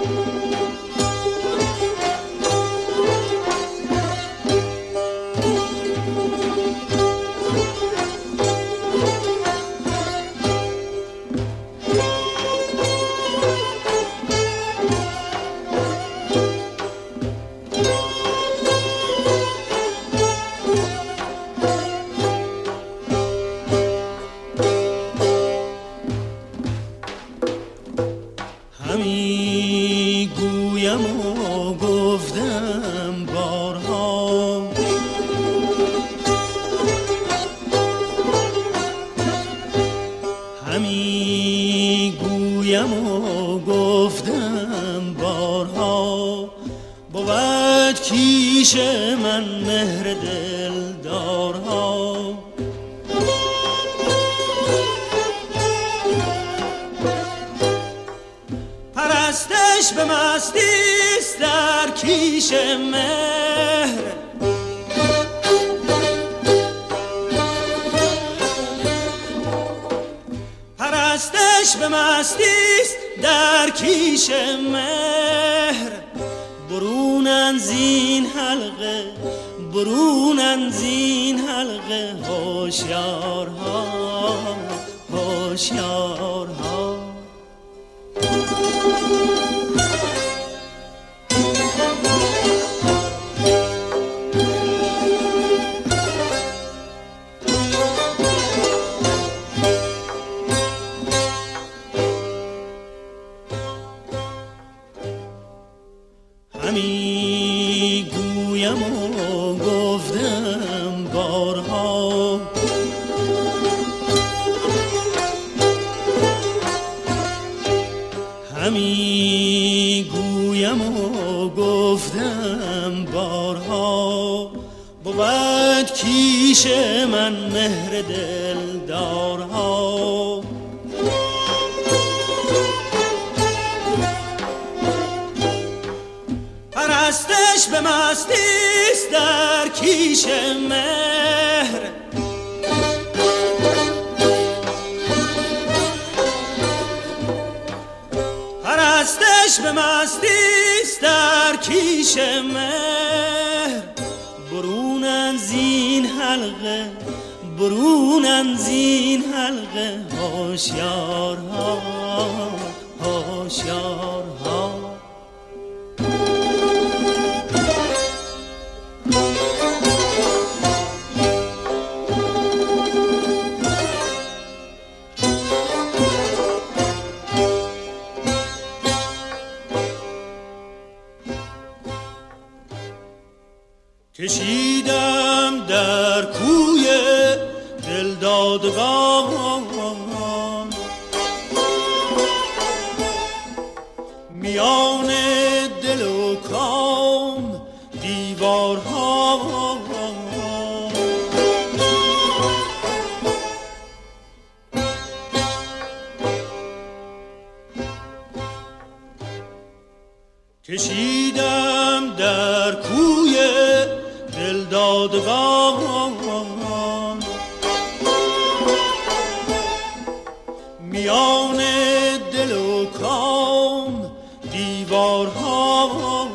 همی گویم و گفتم بارها، همی گویم و گفتم بارها، بود کیش من مهر دلدارها. پرستش به مستیست در کیش مهر، پرستش به مستیست در کیش مهر. برونن زین حلقه، برونن زین حلقه، هوشیارها هوشیارها. همی گویم و گفتم بارها، همی گویم و گفتم بارها، بود کیش من مهر دلدارها. پرستش به مستیست در کیش مهر، پرستش به مستیست در کیش مهر. برونن زین حلقه، برونن زین حلقه، هوشیارها هوشیارها. کشیدم در کوی دلدادگان، میان دل و کام دیوارها. کشیدم در کوی دلدادگان، میان دل و کام دیوارها.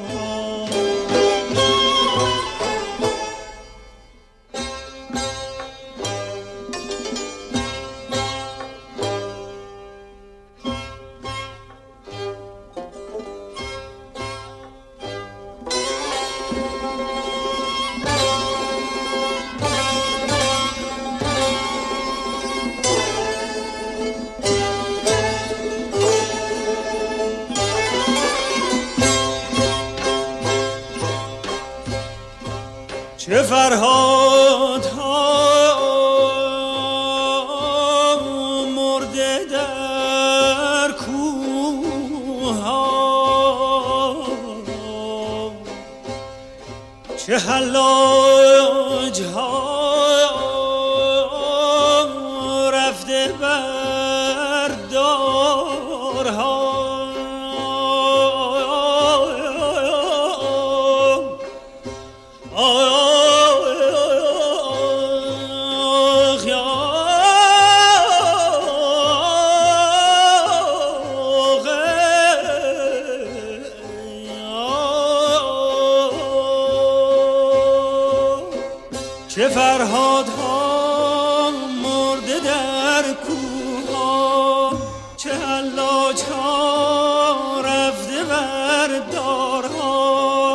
چه فرهادها مرده در کوها، چه حلاجها رفته بر دارها. چه فرهادها مرده در کوها، چه حلاجها رفته بر دارها.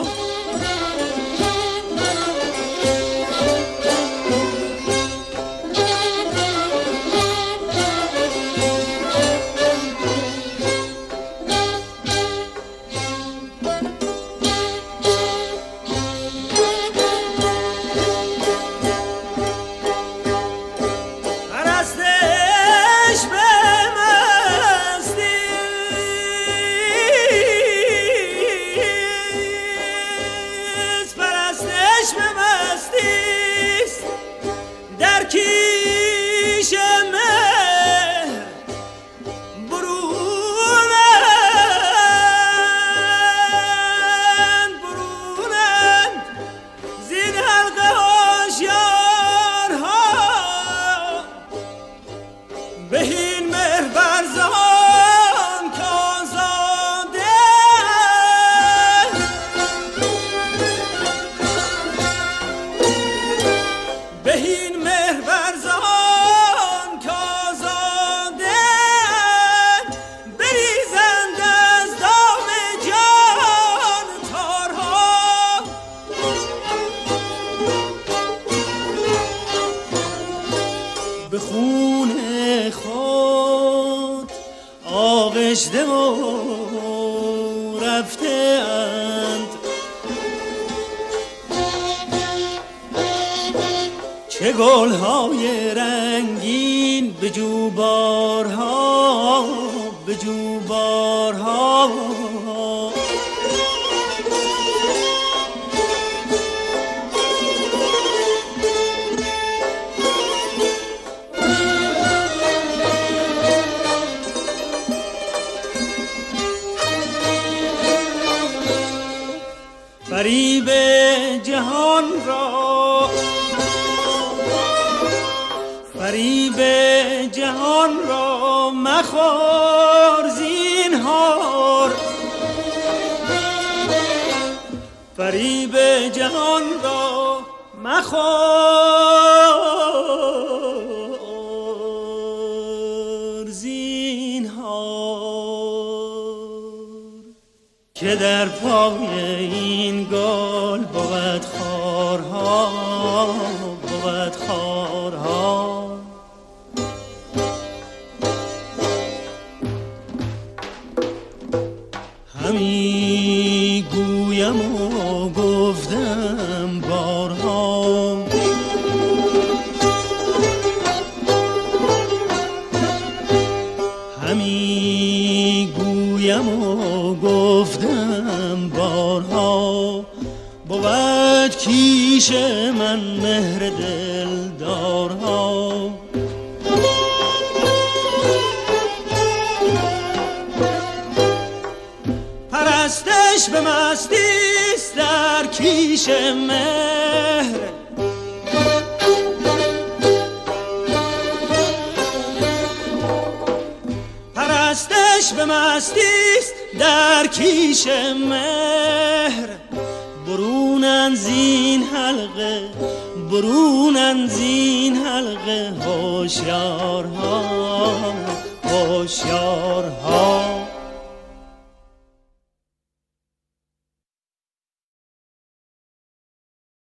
به خون خود آغشته و رفته اند، چه گلهای رنگین به جوبارها، به جوبارها. فریب جهان را، فریب جهان را مخور زینهار، فریب جهان را مخور زینهار، که در پای این گل بود خارها، بود خارها. همی گویم و گفتم بارها، همی گویم و گفتم بارها، بود کیش من مهر دلدارها. پرستش به مستیست در کیش مهر، پرستش به مستیست در کیش مهر. برونن زین حلقه، برونن زین حلقه هوشیارها، هوشیارها.